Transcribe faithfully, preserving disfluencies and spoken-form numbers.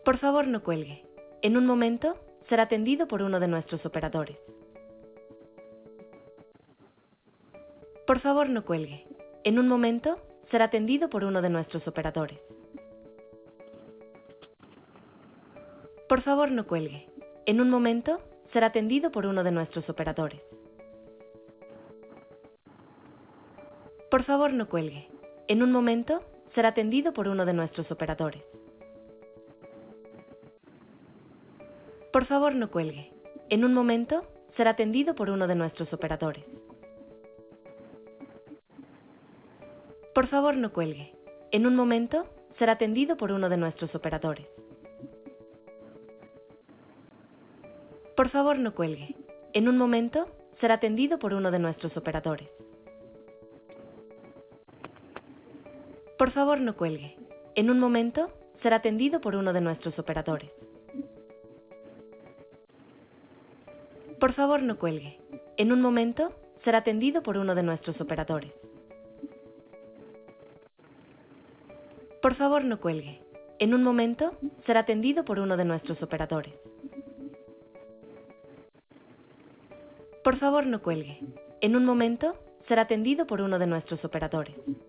Por favor, no cuelgue. En un momento, será atendido por uno de nuestros operadores. Por favor, no cuelgue. En un momento, será atendido por uno de nuestros operadores. Por favor, no cuelgue. En un momento, será atendido por uno de nuestros operadores. Por favor, no cuelgue. En un momento, será atendido por uno de nuestros operadores. Por favor, no cuelgue. En un momento, será atendido por uno de nuestros operadores. Por favor, no cuelgue. En un momento, será atendido por uno de nuestros operadores. Por favor, no cuelgue. En un momento, será atendido por uno de nuestros operadores. Por favor, no cuelgue. En un momento, será atendido por uno de nuestros operadores. Por favor, no cuelgue. En un momento, será atendido por uno de nuestros operadores. Por favor, no cuelgue. En un momento, será atendido por uno de nuestros operadores. Por favor, no cuelgue. En un momento, será atendido por uno de nuestros operadores.